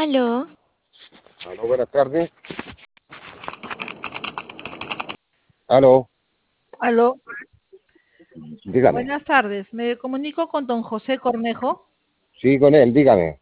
Aló, Aló, buenas tardes. Aló, Aló, dígame. buenas tardes. Me comunico con don José Cornejo. Sí, con él, dígame.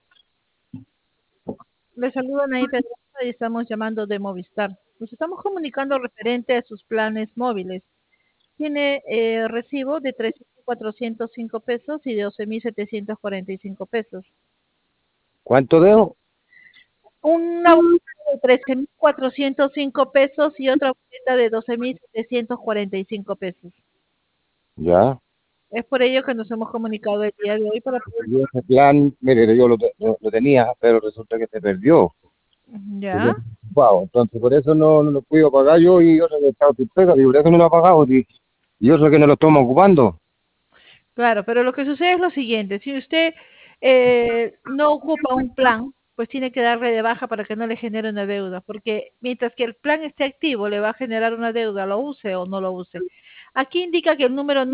Le saluda Anaí Pedrosa y estamos llamando de Movistar. Nos estamos comunicando referente a sus planes móviles. Tiene recibo de 13.405 pesos y de 12.745 pesos. ¿Cuánto dejo? Una boleta de 13.405 pesos y otra boleta de 12.745 pesos. Ya. Es por ello que nos hemos comunicado el día de hoy para poder... Yo ese plan, mire, yo lo tenía, pero resulta que se perdió. Porque ¿Ya? ocupado. Entonces, por eso no lo puedo pagar yo y yo sé que he estado sin pega, y por eso no lo he pagado. Y yo sé que no lo estamos ocupando. Claro, pero lo que sucede es lo siguiente, si usted no ocupa un plan, pues tiene que darle de baja para que no le genere una deuda, porque mientras que el plan esté activo le va a generar una deuda, lo use o no lo use. Aquí indica que el número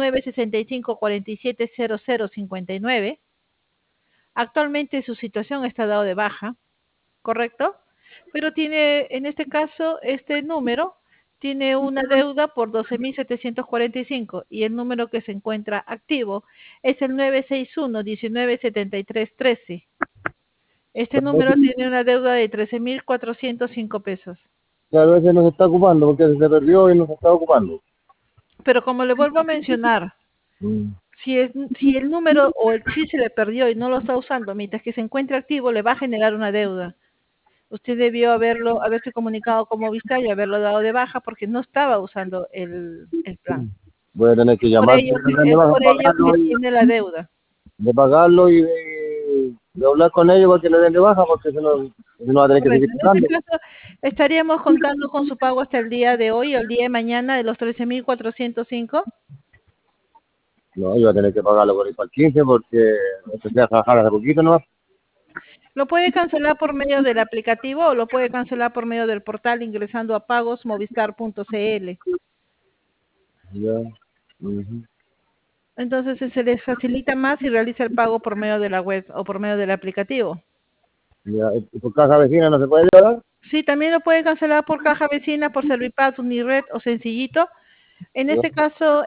965-470059, actualmente su situación está dado de baja, ¿correcto? Pero tiene, en este caso, este número tiene una deuda por 12.745 y el número que se encuentra activo es el 961-197313. Este número tiene una deuda de 13.405 pesos. Claro, ese no se está ocupando porque se perdió y no se está ocupando. Pero como le vuelvo a mencionar, Mm. si el número o el chip se le perdió y no lo está usando, mientras que se encuentre activo, le va a generar una deuda. Usted debió haberse comunicado con Movistar y haberlo dado de baja porque no estaba usando el plan. Voy a tener que llamar Es por ello que tiene la deuda. de pagarlo y de hablar con ellos para que le den de baja, porque si no va a tener que seguir Correcto. En este pagando. caso, estaríamos contando con su pago hasta el día de hoy o el día de mañana de los 13.405. No, yo voy a tener que pagarlo por ahí para el 15 porque empecé a trabajar hace poquito, ¿no? Lo puede cancelar por medio del aplicativo o lo puede cancelar por medio del portal ingresando a pagosmovistar.cl. Ya. Ujú. Entonces se les facilita más si realiza el pago por medio de la web o por medio del aplicativo. Ya. ¿Y por casa vecina no se puede llevar? Sí, también lo puede cancelar por caja vecina, por Servipaz, Unired o Sencillito. En Ya, este caso,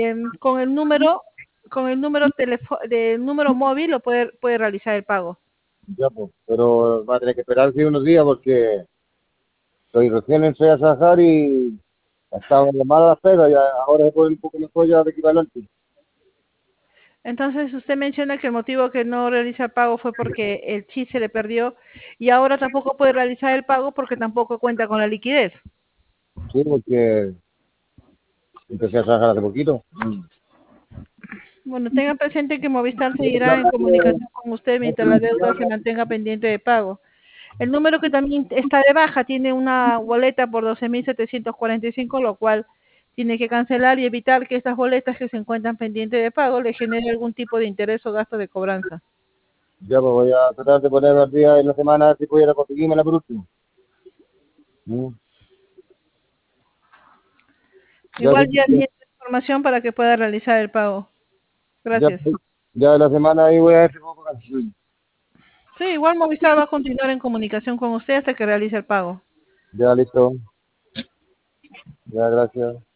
del número móvil lo puede realizar el pago. ya, pues. Pero va a tener que esperar sí, unos días porque soy recién entré a trabajar y estaba de mala pega y ahora se puede un poco mejor ya de aquí para adelante. Entonces, usted menciona que el motivo que no realiza el pago fue porque el chip se le perdió y ahora tampoco puede realizar el pago porque tampoco cuenta con la liquidez. Sí, porque empecé a trabajar hace poquito. Bueno, tenga presente que Movistar seguirá en comunicación con usted mientras la deuda se mantenga pendiente de pago. El número que también está de baja tiene una boleta por 12.745, lo cual tiene que cancelar y evitar que estas boletas que se encuentran pendientes de pago le genere algún tipo de interés o gasto de cobranza. Ya, pues voy a tratar de poner al día en la semana a ver si pudiera conseguirme por último. Mm. Ya, Igual ya sí, tiene información para que pueda realizar el pago. ya, Gracias. ya la semana ahí voy a ver si puedo pagar. Sí, igual Movistar va a continuar en comunicación con usted hasta que realice el pago. Ya, listo. Ya, gracias.